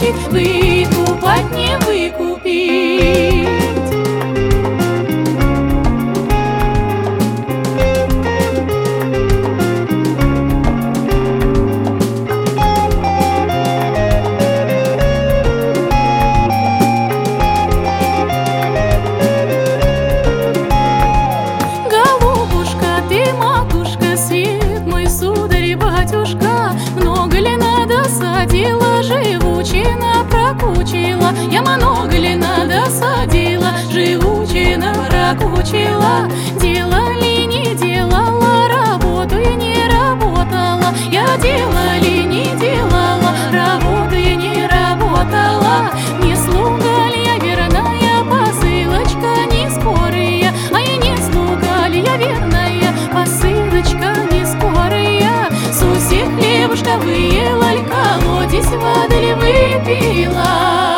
хочет выкупать, не выкупить. Много ли надосадила, живучина прокучила? Я много ли надосадила, живучина прокучила? Делала ли не делала, работу я не работала. Я делала ли не делала, работу я не работала. Не слуга ли я верная, посылочка не скорая? А я не слуга ли я верная, посылочка не скорая? Суси хлебушка выела ль, колодец воды ли выпила?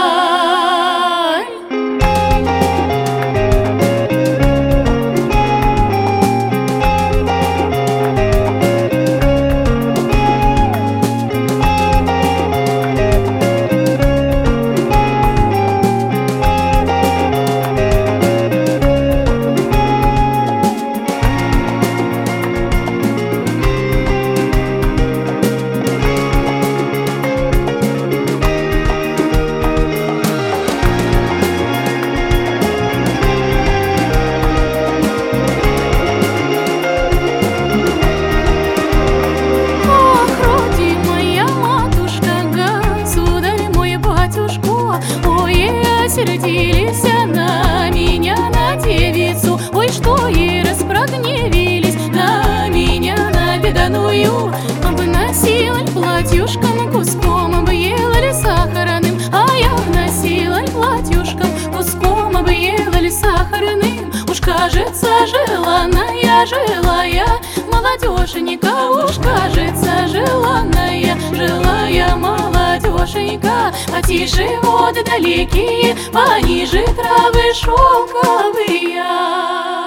Сердились на меня, на девицу, ой, что и распрогневились на меня, на беданую. Обносила платьюшком куском, объела ли сахарным, а я обносила платьюшком куском, объела ли сахарным. Уж кажется, желанная, желая молодеженька, уж кажется, желанная, желая молодеженька. Потише воды далекие, пониже травы шелковые.